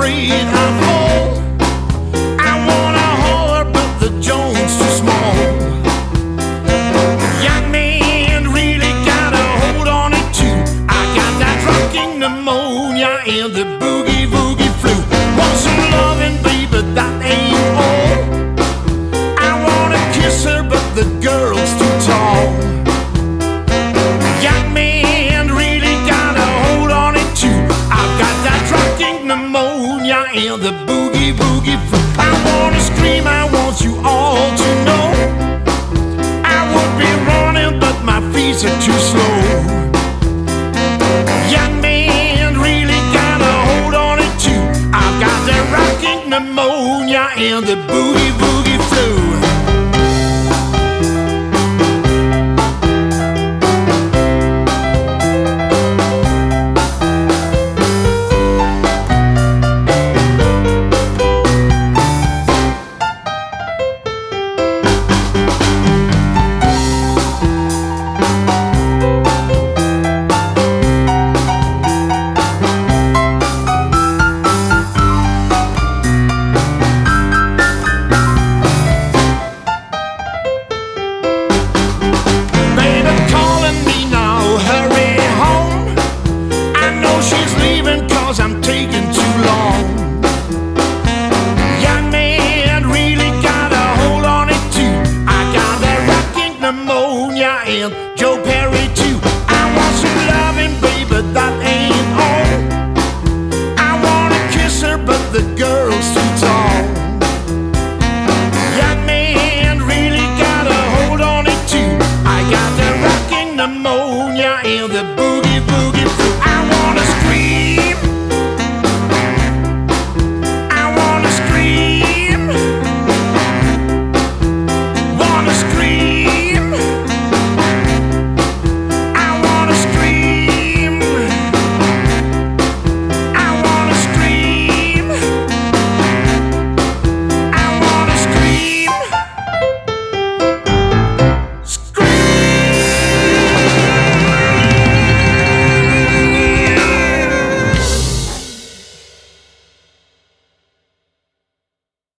afraid I fall. I wanna hold her, but the Jones too small. Young man really got a hold on it too. I got that rocking pneumonia and the boogie woogie flu. Want some loving, baby, that ain't all. I wanna kiss her, but the girl's too tall. Young man really got a hold on it too. I've got that rocking pneumonia and the boogie woogie flu. I wanna scream, I want you all to know. I would be running, but my feet are too slow. Young man really got a hold on it too. I've got that rocking pneumonia and the boogie woogie flu. I'm taking too long. Young man really got a hold on it too. I got that rocking pneumonia and Joe Perry too. I want some loving, baby, that ain't all. I wanna kiss her, but the girl's too tall. Young man really got a hold on it too. I got that rocking pneumonia and the boogie woogie flu.